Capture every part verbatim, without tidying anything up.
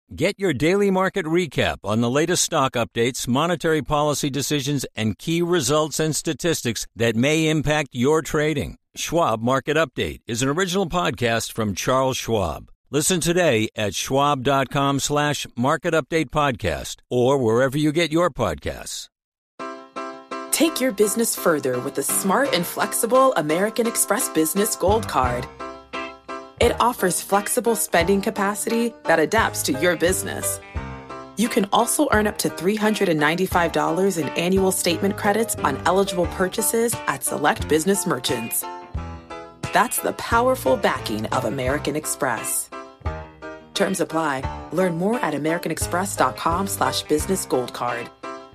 Get your daily market recap on the latest stock updates, monetary policy decisions, and key results and statistics that may impact your trading. Schwab Market Update is an original podcast from Charles Schwab. Listen today at schwab.com slash market update podcast or wherever you get your podcasts. Take your business further with the smart and flexible American Express Business Gold Card. It offers flexible spending capacity that adapts to your business. You can also earn up to three hundred ninety-five dollars in annual statement credits on eligible purchases at select business merchants. That's the powerful backing of American Express. Terms apply. Learn more at americanexpress.com slash business gold card.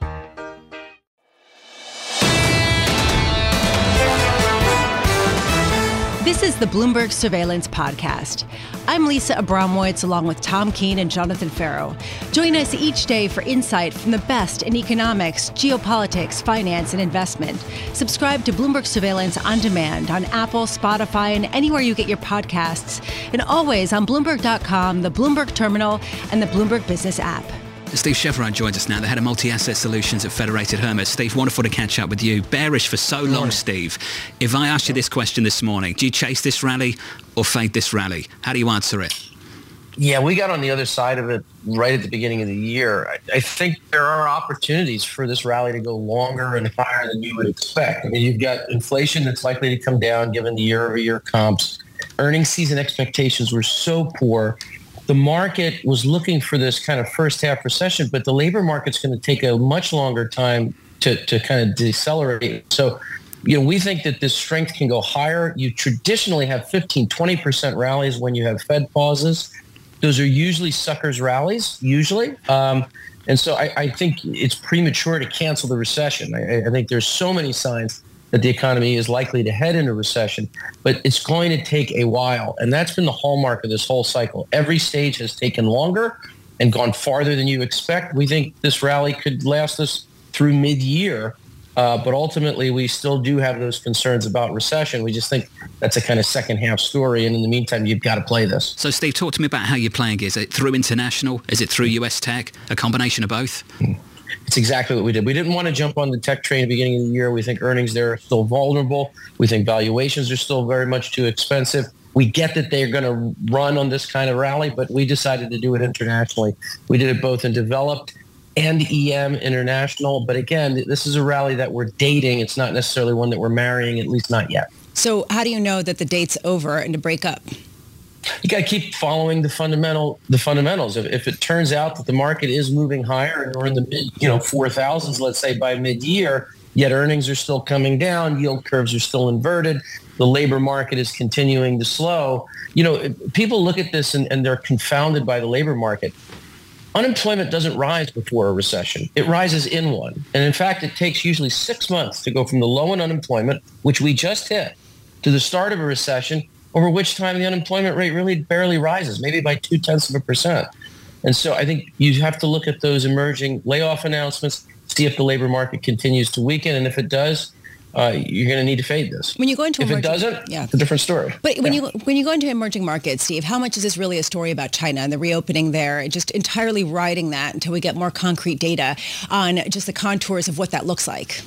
This is the Bloomberg Surveillance Podcast. I'm Lisa Abramowitz, along with Tom Keene and Jonathan Farrow. Join us each day for insight from the best in economics, geopolitics, finance, and investment. Subscribe to Bloomberg Surveillance on demand on Apple, Spotify, and anywhere you get your podcasts. And always on Bloomberg dot com, the Bloomberg Terminal, and the Bloomberg Business app. Steve Chevron joins us now, the head of multi-asset solutions at Federated Hermes. Steve, wonderful to catch up with you. Bearish for so long, Steve. If I asked you this question this morning, do you chase this rally or fade this rally? How do you answer it? Yeah, we got on the other side of it right at the beginning of the year. I, I think there are opportunities for this rally to go longer and higher than you would expect. I mean, you've got inflation that's likely to come down given the year-over-year comps. Earnings season expectations were so poor. The market was looking for this kind of first half recession, but the labor market's going to take a much longer time to, to kind of decelerate. So, you know, we think that this strength can go higher. You traditionally have fifteen, twenty percent rallies when you have Fed pauses. Those are usually suckers rallies, usually. Um, and so I, I think it's premature to cancel the recession. I, I think there's so many signs that the economy is likely to head into recession, but it's going to take a while. And that's been the hallmark of this whole cycle. Every stage has taken longer and gone farther than you expect. We think this rally could last us through mid-year, uh, but ultimately we still do have those concerns about recession. We just think that's a kind of second half story. And in the meantime, you've got to play this. So Steve, talk to me about how you're playing. Is it through international? Is it through U S tech? A combination of both? Mm. It's exactly what we did. We didn't want to jump on the tech train at the beginning of the year. We think earnings there are still vulnerable. We think valuations are still very much too expensive. We get that they're going to run on this kind of rally, but we decided to do it internationally. We did it both in developed and E M international. But again, this is a rally that we're dating. It's not necessarily one that we're marrying, at least not yet. So how do you know that the date's over and to break up? You got to keep following the fundamental, the fundamentals. If, if it turns out that the market is moving higher and we're in the mid, you know, four thousands, let's say by mid-year, yet earnings are still coming down, yield curves are still inverted, the labor market is continuing to slow. You know, people look at this and, and they're confounded by the labor market. Unemployment doesn't rise before a recession. It rises in one. And in fact, it takes usually six months to go from the low in unemployment, which we just hit, to the start of a recession, over which time the unemployment rate really barely rises, maybe by two-tenths of a percent. And so I think you have to look at those emerging layoff announcements, see if the labor market continues to weaken. And if it does, uh, you're going to need to fade this. When you go into if emerging, it doesn't, yeah. it's a different story. But when yeah. you when you go into emerging markets, Steve, how much is this really a story about China and the reopening there, just entirely riding that until we get more concrete data on just the contours of what that looks like?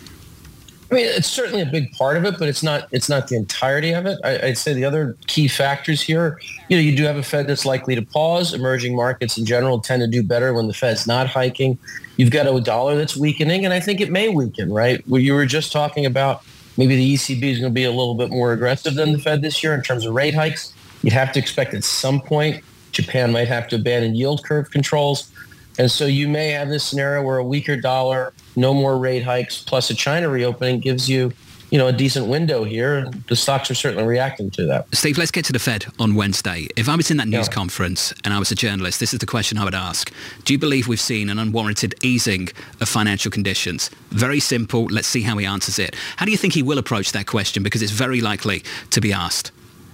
I mean, it's certainly a big part of it, but it's not it's not the entirety of it. I, I'd say the other key factors here, you know, you do have a Fed that's likely to pause. Emerging markets in general tend to do better when the Fed's not hiking. You've got a dollar that's weakening, and I think it may weaken, right? Where you were just talking about maybe the E C B is going to be a little bit more aggressive than the Fed this year in terms of rate hikes. You'd have to expect at some point Japan might have to abandon yield curve controls. And so you may have this scenario where a weaker dollar, no more rate hikes, plus a China reopening gives you, you know, a decent window here. The stocks are certainly reacting to that. Steve, let's get to the Fed on Wednesday. If I was in that news Yeah. conference and I was a journalist, this is the question I would ask. Do you believe we've seen an unwarranted easing of financial conditions? Very simple. Let's see how he answers it. How do you think he will approach that question? Because it's very likely to be asked.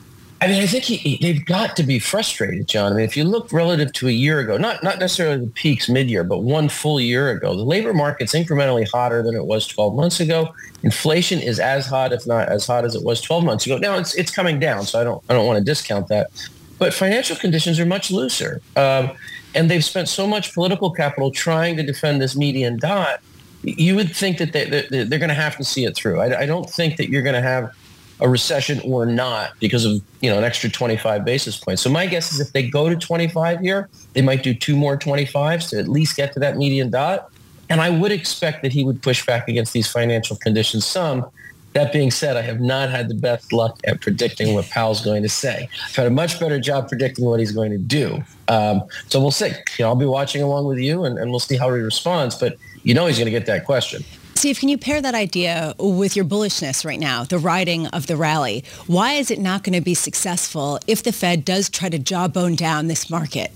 I mean, I think he, he, they've got to be frustrated, John. I mean, if you look relative to a year ago, not not necessarily the peaks mid-year, but one full year ago, the labor market's incrementally hotter than it was twelve months ago. Inflation is as hot, if not as hot as it was twelve months ago. Now it's it's coming down, so I don't I don't want to discount that. But financial conditions are much looser. Um, and they've spent so much political capital trying to defend this median dot, you would think that they, they're, they're going to have to see it through. I, I don't think that you're going to have a recession or not because of, you know, an extra twenty-five basis points. So my guess is if they go to twenty-five here, they might do two more twenty-fives to at least get to that median dot. And I would expect that he would push back against these financial conditions some. That being said, I have not had the best luck at predicting what Powell's going to say. I've had a much better job predicting what he's going to do. Um, so we'll see. You know, I'll be watching along with you, and, and we'll see how he responds. But you know he's going to get that question. Steve, can you pair that idea with your bullishness right now, the riding of the rally? Why is it not going to be successful if the Fed does try to jawbone down this market?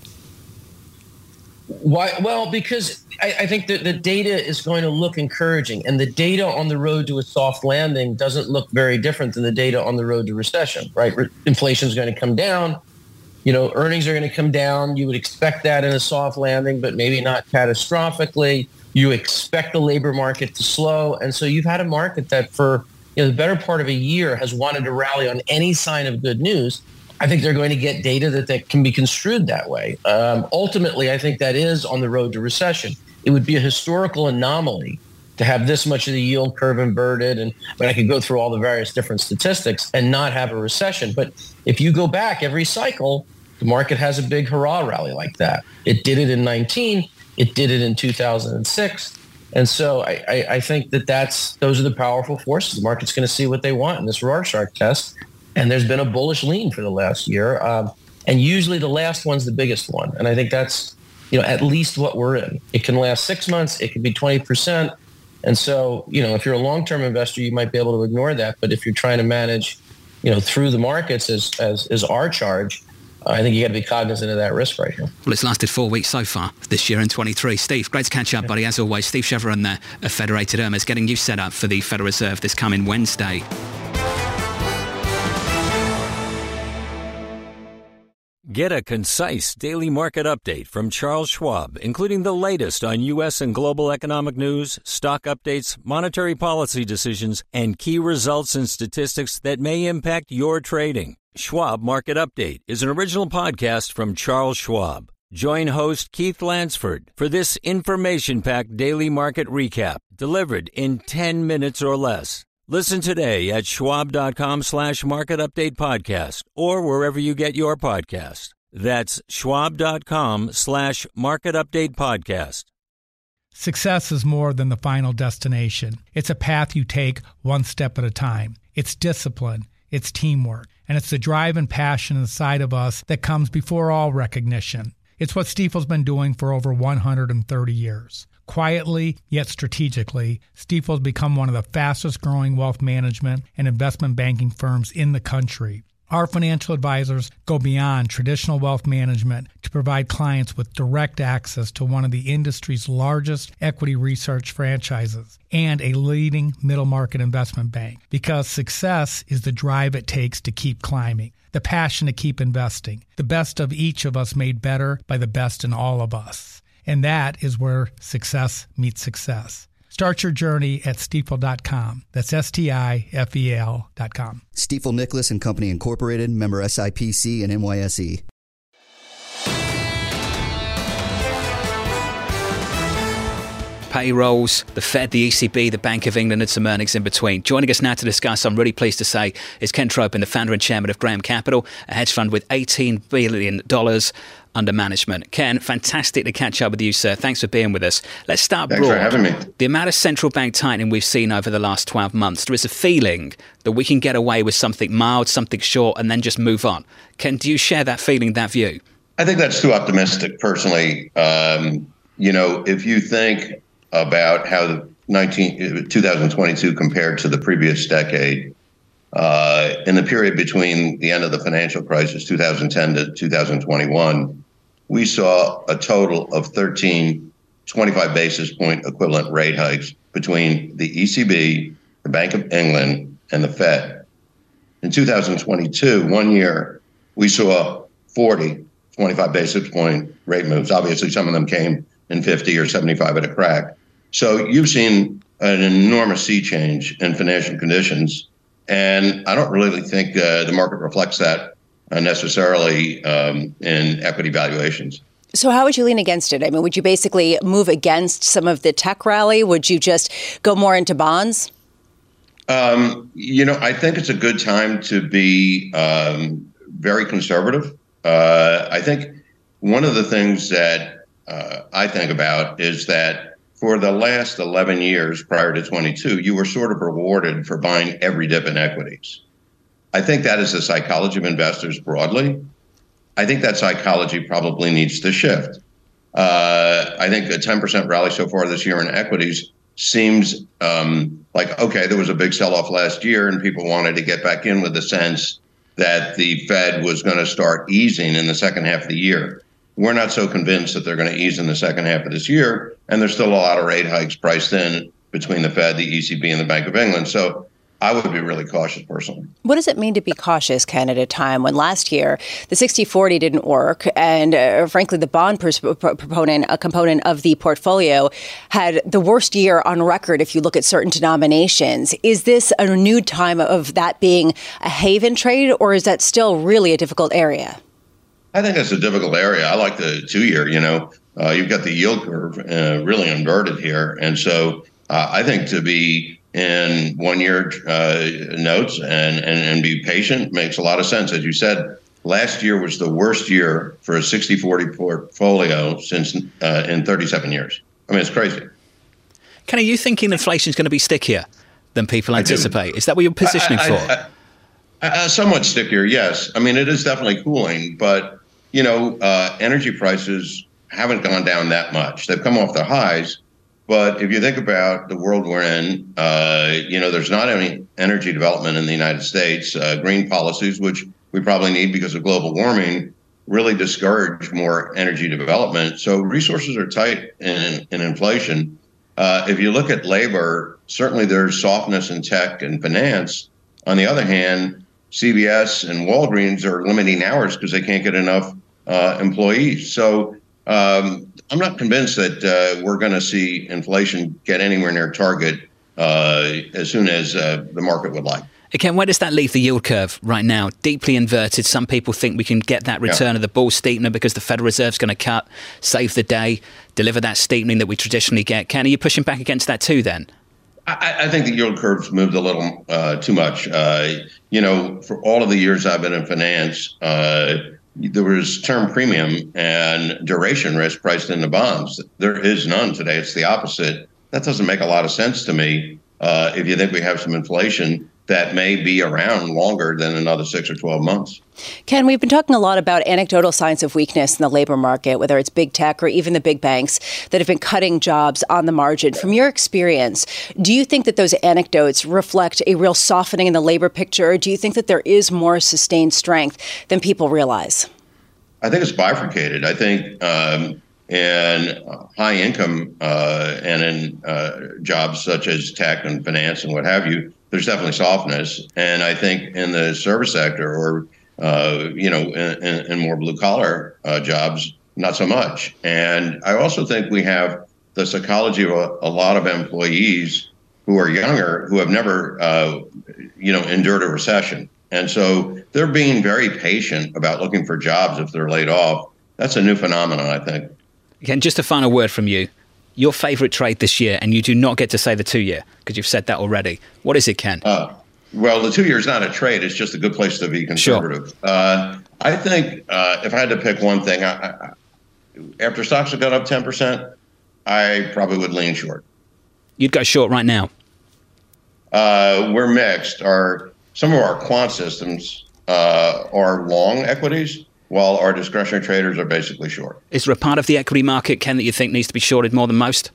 Why? Well, because I, I think that the data is going to look encouraging, and the data on the road to a soft landing doesn't look very different than the data on the road to recession, right? Re- inflation is going to come down. You know, earnings are going to come down. You would expect that in a soft landing, but maybe not catastrophically. You expect the labor market to slow. And so you've had a market that for, you know, the better part of a year has wanted to rally on any sign of good news. I think they're going to get data that, that can be construed that way. Um, ultimately, I think that is on the road to recession. It would be a historical anomaly to have this much of the yield curve inverted. And I mean, I could go through all the various different statistics and not have a recession. But if you go back every cycle, the market has a big hurrah rally like that. It did it in nineteen. It did it in two thousand six. And so I, I, I think that that's those are the powerful forces. The market's going to see what they want in this Rorschach test. And there's been a bullish lean for the last year. Um, and usually the last one's the biggest one. And I think that's, you know, at least what we're in. It can last six months. It could be twenty percent. And so, you know, if you're a long-term investor, you might be able to ignore that. But if you're trying to manage, you know, through the markets as, as, as our charge, I think you got to be cognizant of that risk right here. Well, it's lasted four weeks so far this year in twenty-three. Steve, great to catch up, buddy. As always, Steve Chevron there of Federated Hermes, getting you set up for the Federal Reserve this coming Wednesday. Get a concise daily market update from Charles Schwab, including the latest on U S and global economic news, stock updates, monetary policy decisions, and key results and statistics that may impact your trading. Schwab Market Update is an original podcast from Charles Schwab. Join host Keith Lansford for this information-packed daily market recap delivered in ten minutes or less. Listen today at schwab.com slash market update podcast or wherever you get your podcast. That's schwab.com slash market update podcast. Success is more than the final destination. It's a path you take one step at a time. It's discipline. It's teamwork. And it's the drive and passion inside of us that comes before all recognition. It's what Stifel's been doing for over one hundred thirty years. Quietly, yet strategically, Stifel's become one of the fastest growing wealth management and investment banking firms in the country. Our financial advisors go beyond traditional wealth management to provide clients with direct access to one of the industry's largest equity research franchises and a leading middle market investment bank. Because success is the drive it takes to keep climbing, the passion to keep investing, the best of each of us made better by the best in all of us. And that is where success meets success. Start your journey at stifel dot com. That's S T I F E L dot com. Stifel Nicholas and Company Incorporated, member S I P C and N Y S E. Payrolls, the Fed, the E C B, the Bank of England, and some earnings in between. Joining us now to discuss, I'm really pleased to say, is Ken Tropin, the founder and chairman of Graham Capital, a hedge fund with eighteen billion dollars under management. Ken, fantastic to catch up with you, sir. Thanks for being with us. Let's start Thanks broad. for having me. The amount of central bank tightening we've seen over the last twelve months, there is a feeling that we can get away with something mild, something short, and then just move on. Ken, do you share that feeling, that view? I think that's too optimistic, personally. Um, you know, if you think about how the nineteen, twenty twenty-two compared to the previous decade, uh, in the period between the end of the financial crisis, two thousand ten to two thousand twenty-one, we saw a total of thirteen twenty-five basis point equivalent rate hikes between the E C B, the Bank of England, and the Fed. In two thousand twenty-two, one year, we saw forty twenty-five basis point rate moves. Obviously, some of them came in fifty or seventy-five at a crack. So you've seen an enormous sea change in financial conditions. And I don't really think uh, the market reflects that uh, necessarily um, in equity valuations. So how would you lean against it? I mean, would you basically move against some of the tech rally? Would you just go more into bonds? Um, you know, I think it's a good time to be um, very conservative. Uh, I think one of the things that uh, I think about is that for the last eleven years prior to twenty-two, you were sort of rewarded for buying every dip in equities. I think that is the psychology of investors broadly. I think that psychology probably needs to shift. Uh, I think a ten percent rally so far this year in equities seems um, like, okay, there was a big sell-off last year and people wanted to get back in with the sense that the Fed was going to start easing in the second half of the year. We're not so convinced that they're going to ease in the second half of this year, and there's still a lot of rate hikes priced in between the Fed, the E C B, and the Bank of England. So I would be really cautious personally. What does it mean to be cautious, Ken, at a time when last year the sixty forty didn't work and, uh, frankly, the bond pers- proponent, a component of the portfolio, had the worst year on record if you look at certain denominations? Is this a new time of that being a haven trade, or is that still really a difficult area? I think that's a difficult area. I like the two-year, you know. Uh, you've got the yield curve uh, really inverted here. And so uh, I think to be in one-year uh, notes and, and, and be patient makes a lot of sense. As you said, last year was the worst year for a sixty forty portfolio since uh, in thirty-seven years. I mean, it's crazy. Ken, are you thinking inflation is going to be stickier than people anticipate? Is that what you're positioning I, I, for? I, I, uh, somewhat stickier, yes. I mean, it is definitely cooling, but, you know, uh, energy prices haven't gone down that much. They've come off their highs. But if you think about the world we're in, uh, you know, there's not any energy development in the United States. Uh, green policies, which we probably need because of global warming, really discourage more energy development. So resources are tight in, in inflation. Uh, if you look at labor, certainly there's softness in tech and finance. On the other hand, C V S and Walgreens are limiting hours because they can't get enough uh, employees. So um, I'm not convinced that uh, we're going to see inflation get anywhere near target uh, as soon as uh, the market would like. Again, where does that leave the yield curve right now? Deeply inverted. Some people think we can get that return yeah. of the bull steepener because the Federal Reserve's going to cut, save the day, deliver that steepening that we traditionally get. Ken, are you pushing back against that too then? I, I think the yield curve's moved a little uh, too much. Uh, you know, for all of the years I've been in finance, uh, there was term premium and duration risk priced into bonds. There is none today. It's the opposite. That doesn't make a lot of sense to me uh, if you think we have some inflation that may be around longer than another six or twelve months. Ken, we've been talking a lot about anecdotal signs of weakness in the labor market, whether it's big tech or even the big banks that have been cutting jobs on the margin. From your experience, do you think that those anecdotes reflect a real softening in the labor picture, or do you think that there is more sustained strength than people realize? I think it's bifurcated. I think um, in high income uh, and in uh, jobs such as tech and finance and what have you, there's definitely softness. And I think in the service sector or, uh, you know, in, in, in more blue collar uh, jobs, not so much. And I also think we have the psychology of a, a lot of employees who are younger, who have never, uh, you know, endured a recession. And so they're being very patient about looking for jobs if they're laid off. That's a new phenomenon, I think. Ken, just a final word from you. Your favorite trade this year, and you do not get to say the two-year because you've said that already. What is it, Ken? Uh, well, the two-year is not a trade. It's just a good place to be conservative. Sure. Uh, I think uh, if I had to pick one thing, I, I, after stocks have gone up ten percent, I probably would lean short. You'd go short right now? Uh, we're mixed. Our, some of our quant systems uh, are long equities, while our discretionary traders are basically short. Is there a part of the equity market, Ken, that you think needs to be shorted more than most?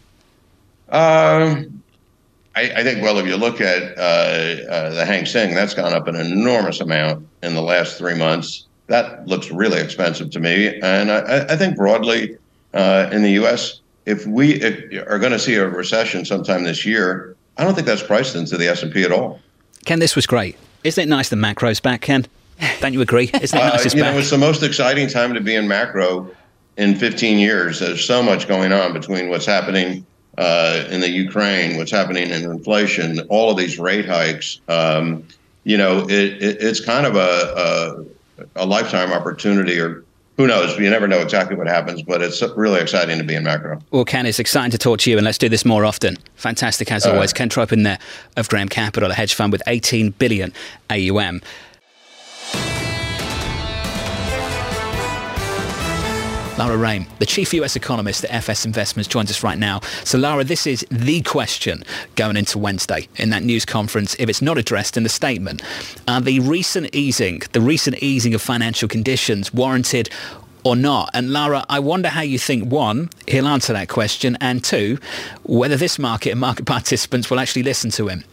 Um, I, I think, well, if you look at uh, uh, the Hang Seng, that's gone up an enormous amount in the last three months. That looks really expensive to me. And I, I think broadly uh, in the U S, if we if are going to see a recession sometime this year, I don't think that's priced into the S and P at all. Ken, this was great. Isn't it nice the macro's back, Ken? Don't you agree? Isn't it nice it's uh, you back? know, it's the most exciting time to be in macro in fifteen years. There's so much going on between what's happening uh, in the Ukraine, what's happening in inflation, all of these rate hikes. Um, you know, it, it, it's kind of a, a, a lifetime opportunity or who knows? You never know exactly what happens, but it's really exciting to be in macro. Well, Ken, it's exciting to talk to you, and let's do this more often. Fantastic, as always. Uh, Ken Tropen there of Graham Capital, a hedge fund with eighteen billion A U M. Lara Raim, the chief U S economist at F S Investments, joins us right now. So, Lara, this is the question going into Wednesday in that news conference, if it's not addressed in the statement. Are the recent easing, the recent easing of financial conditions warranted or not? And Lara, I wonder how you think, one, he'll answer that question, and two, whether this market and market participants will actually listen to him.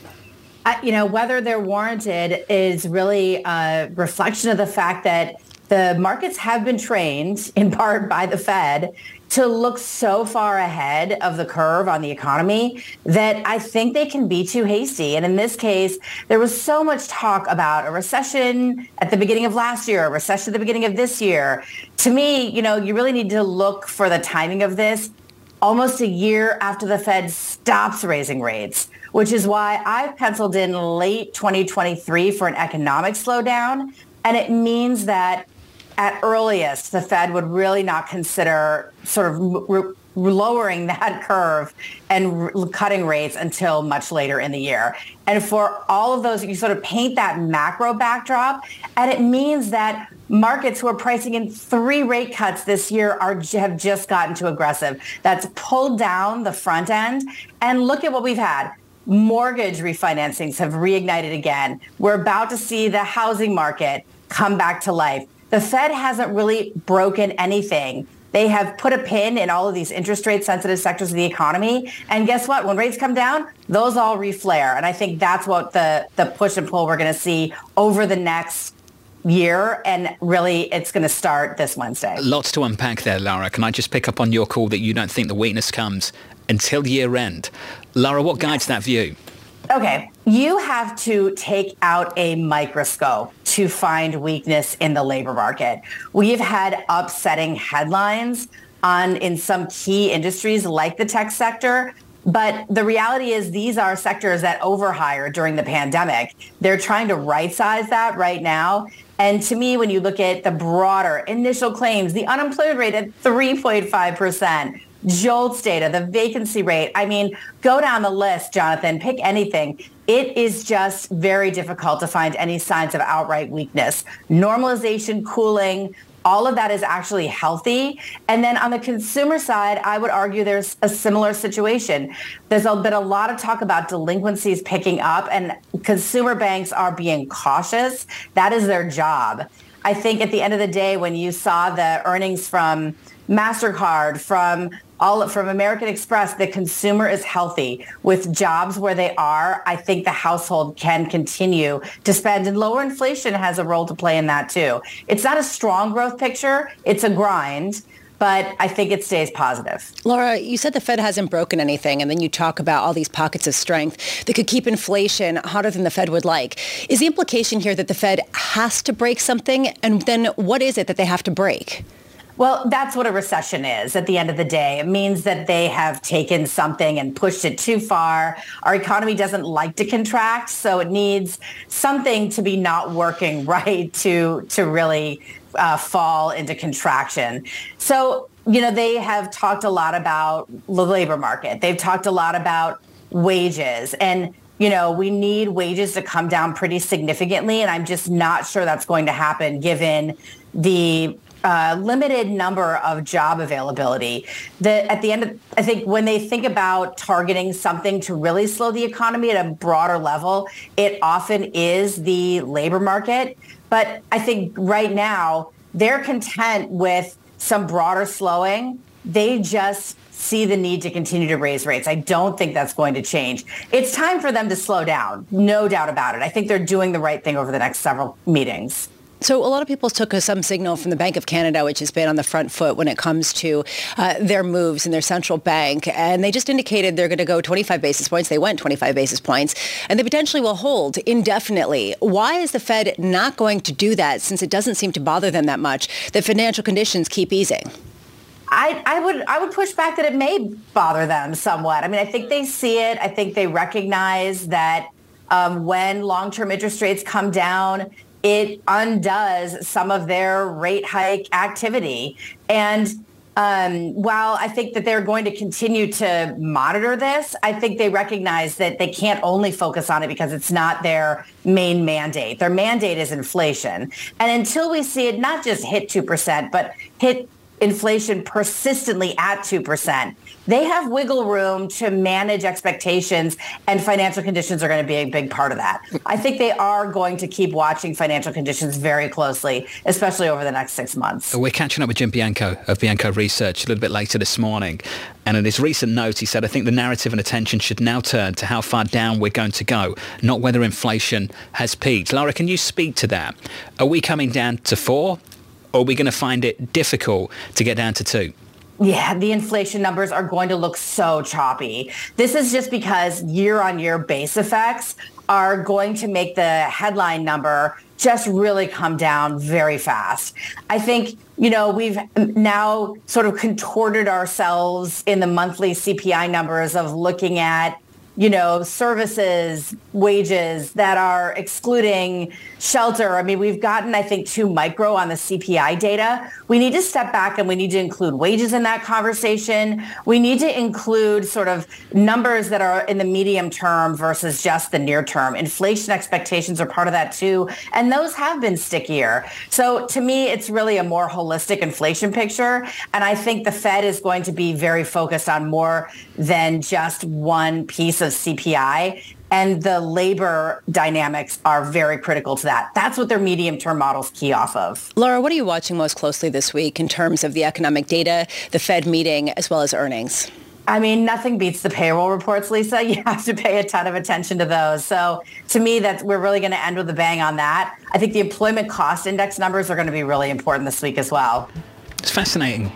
Uh, you know, whether they're warranted is really a reflection of the fact that the markets have been trained, in part by the Fed, to look so far ahead of the curve on the economy that I think they can be too hasty. And in this case, there was so much talk about a recession at the beginning of last year, a recession at the beginning of this year. To me, you know, you really need to look for the timing of this almost a year after the Fed stops raising rates, which is why I've penciled in late twenty twenty-three for an economic slowdown. And it means that at earliest, the Fed would really not consider sort of re- lowering that curve and re- cutting rates until much later in the year. And for all of those, you sort of paint that macro backdrop, and it means that markets who are pricing in three rate cuts this year are have just gotten too aggressive. That's pulled down the front end. And look at what we've had. Mortgage refinancings have reignited again. We're about to see the housing market come back to life. The Fed hasn't really broken anything. They have put a pin in all of these interest rate sensitive sectors of the economy. And guess what? When rates come down, those all reflare. And I think that's what the, the push and pull we're going to see over the next year. And really, it's going to start this Wednesday. Lots to unpack there, Lara. Can I just pick up on your call that you don't think the weakness comes until year end? Lara, what guides that view? Okay, you have to take out a microscope to find weakness in the labor market. We've had upsetting headlines on in some key industries like the tech sector, but the reality is these are sectors that overhired during the pandemic. They're trying to right-size that right now. And to me, when you look at the broader initial claims, the unemployment rate at three point five percent, JOLTS data, the vacancy rate. I mean, go down the list, Jonathan, pick anything. It is just very difficult to find any signs of outright weakness. Normalization, cooling, all of that is actually healthy. And then on the consumer side, I would argue there's a similar situation. There's been a lot of talk about delinquencies picking up, and consumer banks are being cautious. That is their job. I think at the end of the day, when you saw the earnings from MasterCard, from all from American Express, the consumer is healthy. With jobs where they are, I think the household can continue to spend, and lower inflation has a role to play in that too. It's not a strong growth picture. It's a grind, but I think it stays positive. Laura, you said the Fed hasn't broken anything, and then you talk about all these pockets of strength that could keep inflation hotter than the Fed would like. Is the implication here that the Fed has to break something? And then what is it that they have to break? Well, that's what a recession is at the end of the day. It means that they have taken something and pushed it too far. Our economy doesn't like to contract, so it needs something to be not working right to, to really uh, fall into contraction. So, you know, they have talked a lot about the labor market. They've talked a lot about wages, and you know, we need wages to come down pretty significantly, and I'm just not sure that's going to happen given the Uh, limited number of job availability. That at the end of, I think when they think about targeting something to really slow the economy at a broader level, it often is the labor market. But I think right now they're content with some broader slowing. They just see the need to continue to raise rates. I don't think that's going to change. It's time for them to slow down, no doubt about it. I think they're doing the right thing over the next several meetings. So a lot of people took some signal from the Bank of Canada, which has been on the front foot when it comes to uh, their moves in their central bank. And they just indicated they're going to go twenty-five basis points. They went twenty-five basis points, and they potentially will hold indefinitely. Why is the Fed not going to do that, since it doesn't seem to bother them that much that financial conditions keep easing? I, I would I would push back that it may bother them somewhat. I mean, I think they see it. I think they recognize that um, when long-term interest rates come down, it undoes some of their rate hike activity. And um, while I think that they're going to continue to monitor this, I think they recognize that they can't only focus on it because it's not their main mandate. Their mandate is inflation. And until we see it not just hit two percent, but hit inflation persistently at two percent, they have wiggle room to manage expectations, and financial conditions are going to be a big part of that. I think they are going to keep watching financial conditions very closely, especially over the next six months. We're catching up with Jim Bianco of Bianco Research a little bit later this morning. And in his recent note, he said, I think the narrative and attention should now turn to how far down we're going to go, not whether inflation has peaked. Laura, can you speak to that? Are we coming down to four, or are we going to find it difficult to get down to two? Yeah, the inflation numbers are going to look so choppy. This is just because year-on-year base effects are going to make the headline number just really come down very fast. I think, you know, we've now sort of contorted ourselves in the monthly C P I numbers of looking at, you know, services, wages that are excluding shelter. I mean, we've gotten, I think, too micro on the C P I data. We need to step back and we need to include wages in that conversation. We need to include sort of numbers that are in the medium term versus just the near term. Inflation expectations are part of that too. And those have been stickier. So to me, it's really a more holistic inflation picture. And I think the Fed is going to be very focused on more than just one piece of C P I. And the labor dynamics are very critical to that. That's what their medium-term models key off of. Laura, what are you watching most closely this week in terms of the economic data, the Fed meeting, as well as earnings? I mean, nothing beats the payroll reports, Lisa. You have to pay a ton of attention to those. So to me, that's, we're really going to end with a bang on that. I think the employment cost index numbers are going to be really important this week as well. It's fascinating.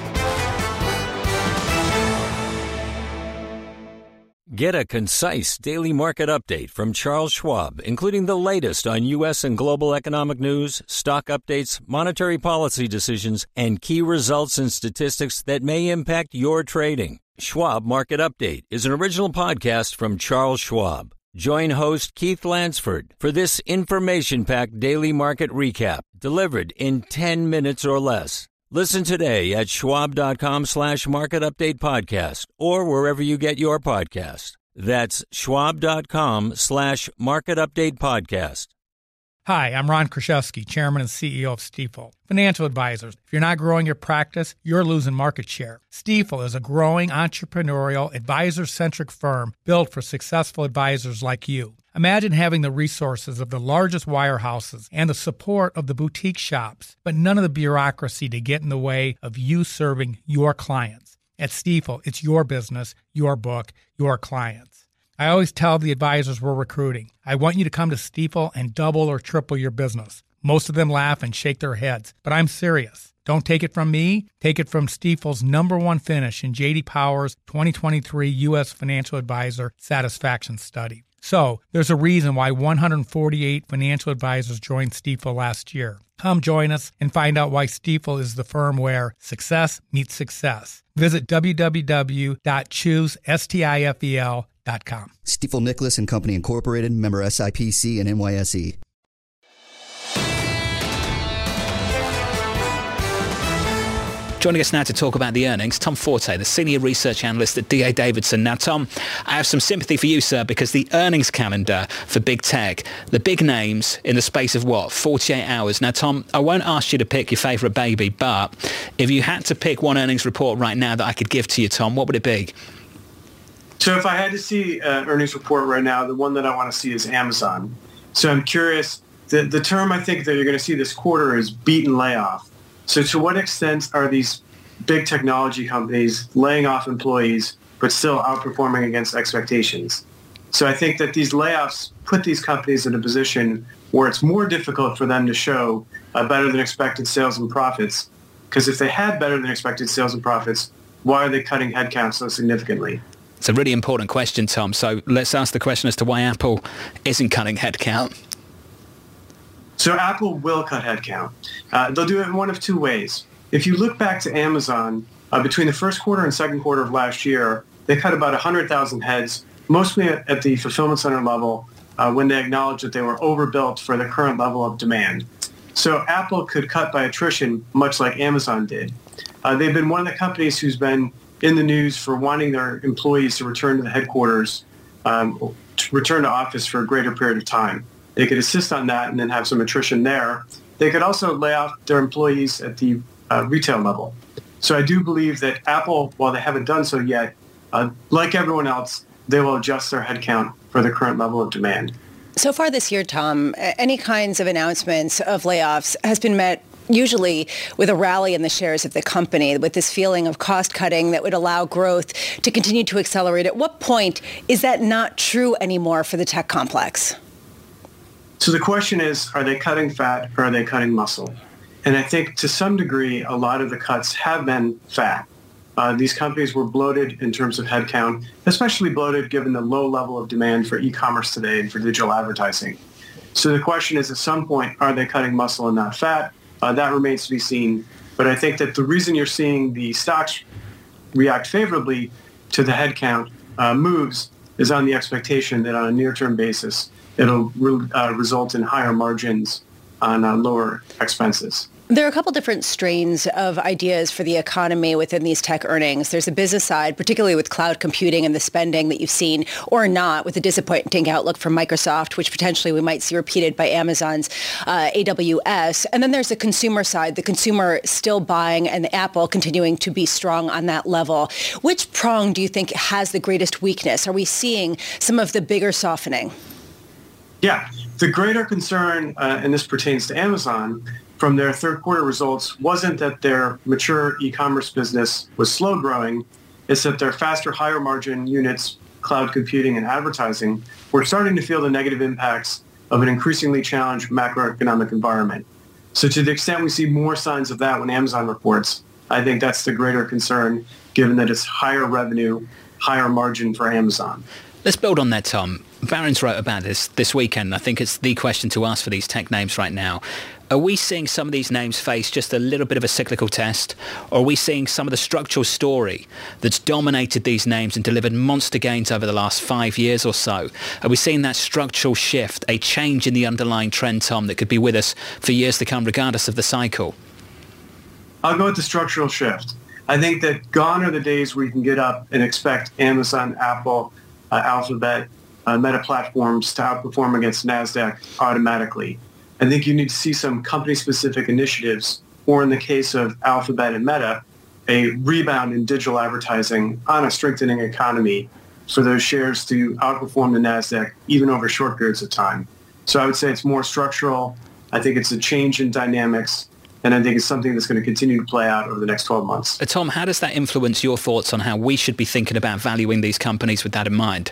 Get a concise daily market update from Charles Schwab, including the latest on U S and global economic news, stock updates, monetary policy decisions, and key results and statistics that may impact your trading. Schwab Market Update is an original podcast from Charles Schwab. Join host Keith Lansford for this information-packed daily market recap delivered in ten minutes or less. Listen today at schwab.com slash market update podcast or wherever you get your podcast. That's schwab.com slash market update podcast. Hi, I'm Ron Kraszewski, Chairman and C E O of Stifel. Financial advisors, if you're not growing your practice, you're losing market share. Stifel is a growing entrepreneurial, advisor-centric firm built for successful advisors like you. Imagine having the resources of the largest wirehouses and the support of the boutique shops, but none of the bureaucracy to get in the way of you serving your clients. At Stifel, it's your business, your book, your clients. I always tell the advisors we're recruiting, I want you to come to Stifel and double or triple your business. Most of them laugh and shake their heads, but I'm serious. Don't take it from me. Take it from Stifel's number one finish in J D Power's twenty twenty-three U S Financial Advisor Satisfaction Study. So, there's a reason why one hundred forty-eight financial advisors joined Stifel last year. Come join us and find out why Stifel is the firm where success meets success. Visit w w w dot choose stifel dot com. Stifel Nicholas and Company Incorporated, member S I P C and N Y S E. Joining us now to talk about the earnings, Tom Forte, the Senior Research Analyst at D A Davidson. Now, Tom, I have some sympathy for you, sir, because the earnings calendar for big tech, the big names in the space of, what, forty-eight hours. Now, Tom, I won't ask you to pick your favourite baby, but if you had to pick one earnings report right now that I could give to you, Tom, what would it be? So if I had to see an earnings report right now, the one that I want to see is Amazon. So I'm curious, the, the term I think that you're going to see this quarter is beat and layoff. So to what extent are these big technology companies laying off employees but still outperforming against expectations? So I think that these layoffs put these companies in a position where it's more difficult for them to show uh, better than expected sales and profits. Because if they had better than expected sales and profits, why are they cutting headcount so significantly? It's a really important question, Tom. So let's ask the question as to why Apple isn't cutting headcount. So Apple will cut headcount. Uh, they'll do it in one of two ways. If you look back to Amazon, uh, between the first quarter and second quarter of last year, they cut about one hundred thousand heads, mostly at, at the fulfillment center level uh, when they acknowledged that they were overbuilt for the current level of demand. So Apple could cut by attrition, much like Amazon did. Uh, they've been one of the companies who's been in the news for wanting their employees to return to the headquarters, um, to return to office for a greater period of time. They could assist on that and then have some attrition there. They could also lay off their employees at the uh, retail level. So I do believe that Apple, while they haven't done so yet, uh, like everyone else, they will adjust their headcount for the current level of demand. So far this year, Tom, any kinds of announcements of layoffs has been met usually with a rally in the shares of the company, with this feeling of cost cutting that would allow growth to continue to accelerate. At what point is that not true anymore for the tech complex? So the question is, are they cutting fat or are they cutting muscle? And I think to some degree, a lot of the cuts have been fat. Uh, these companies were bloated in terms of headcount, especially bloated given the low level of demand for e-commerce today and for digital advertising. So the question is, at some point, are they cutting muscle and not fat? Uh, that remains to be seen. But I think that the reason you're seeing the stocks react favorably to the headcount uh, moves is on the expectation that on a near-term basis, it'll re- uh, result in higher margins on uh, lower expenses. There are a couple different strains of ideas for the economy within these tech earnings. There's a business side, particularly with cloud computing and the spending that you've seen, or not, with a disappointing outlook from Microsoft, which potentially we might see repeated by Amazon's uh, A W S. And then there's the consumer side, the consumer still buying and Apple continuing to be strong on that level. Which prong do you think has the greatest weakness? Are we seeing some of the bigger softening? Yeah, the greater concern, uh, and this pertains to Amazon, from their third quarter results wasn't that their mature e-commerce business was slow growing. It's that their faster, higher margin units, cloud computing and advertising, were starting to feel the negative impacts of an increasingly challenged macroeconomic environment. So to the extent we see more signs of that when Amazon reports, I think that's the greater concern, given that it's higher revenue, higher margin for Amazon. Let's build on that, Tom. Barron's wrote about this this weekend. I think it's the question to ask for these tech names right now. Are we seeing some of these names face just a little bit of a cyclical test? Or are we seeing some of the structural story that's dominated these names and delivered monster gains over the last five years or so? Are we seeing that structural shift, a change in the underlying trend, Tom, that could be with us for years to come, regardless of the cycle? I'll go with the structural shift. I think that gone are the days where you can get up and expect Amazon, Apple, uh, Alphabet, uh, Meta platforms to outperform against NASDAQ automatically. I think you need to see some company-specific initiatives, or in the case of Alphabet and Meta, a rebound in digital advertising on a strengthening economy for those shares to outperform the NASDAQ even over short periods of time. So I would say it's more structural. I think it's a change in dynamics, and I think it's something that's going to continue to play out over the next twelve months. Uh, Tom, how does that influence your thoughts on how we should be thinking about valuing these companies with that in mind?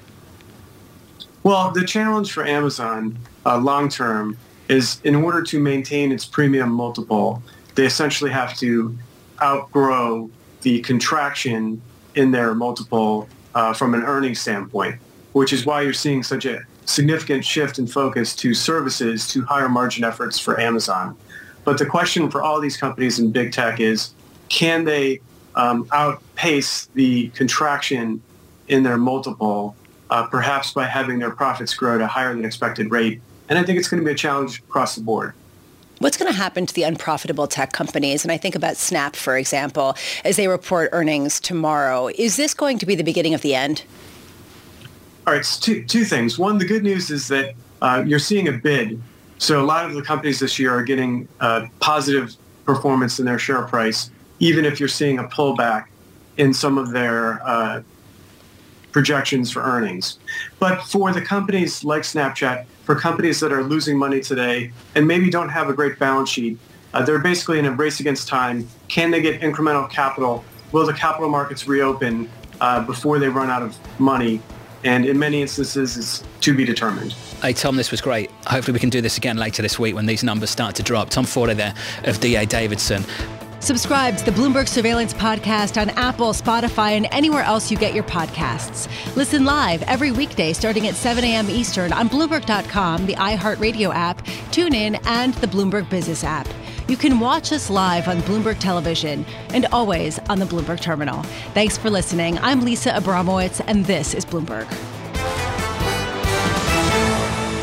Well, the challenge for Amazon uh, long-term is in order to maintain its premium multiple, they essentially have to outgrow the contraction in their multiple uh, from an earnings standpoint, which is why you're seeing such a significant shift in focus to services, to higher margin efforts for Amazon. But the question for all these companies in big tech is, can they um, outpace the contraction in their multiple, uh, perhaps by having their profits grow at a higher than expected rate? And I think it's going to be a challenge across the board. What's going to happen to the unprofitable tech companies? And I think about Snap, for example, as they report earnings tomorrow. Is this going to be the beginning of the end? All right, it's two, two things. One, the good news is that uh, you're seeing a bid. So a lot of the companies this year are getting uh, positive performance in their share price, even if you're seeing a pullback in some of their uh, projections for earnings. But for the companies like Snapchat, for companies that are losing money today and maybe don't have a great balance sheet, uh, they're basically in a race against time. Can they get incremental capital? Will the capital markets reopen uh, before they run out of money? And in many instances, it's to be determined. Hey, Tom, this was great. Hopefully we can do this again later this week when these numbers start to drop. Tom Forte there of D A Davidson. Subscribe to the Bloomberg Surveillance Podcast on Apple, Spotify, and anywhere else you get your podcasts. Listen live every weekday starting at seven a.m. Eastern on Bloomberg dot com, the iHeartRadio app, TuneIn, and the Bloomberg Business app. You can watch us live on Bloomberg Television and always on the Bloomberg Terminal. Thanks for listening. I'm Lisa Abramowitz, and this is Bloomberg.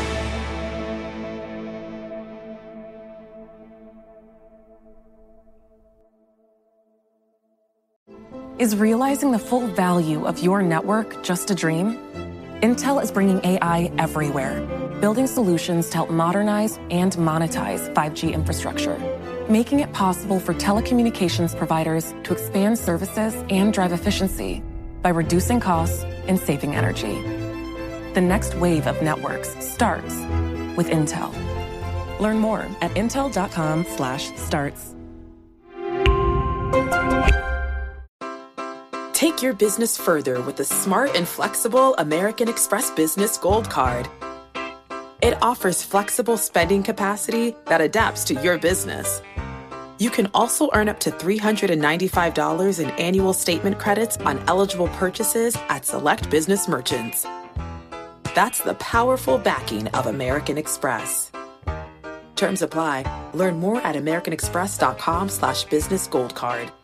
Is realizing the full value of your network just a dream? Intel is bringing A I everywhere, building solutions to help modernize and monetize five G infrastructure, making it possible for telecommunications providers to expand services and drive efficiency by reducing costs and saving energy. The next wave of networks starts with Intel. Learn more at intel.com slash starts. Take your business further with the smart and flexible American Express Business Gold Card. It offers flexible spending capacity that adapts to your business. You can also earn up to three hundred ninety-five dollars in annual statement credits on eligible purchases at select business merchants. That's the powerful backing of American Express. Terms apply. Learn more at americanexpress.com slash business gold card.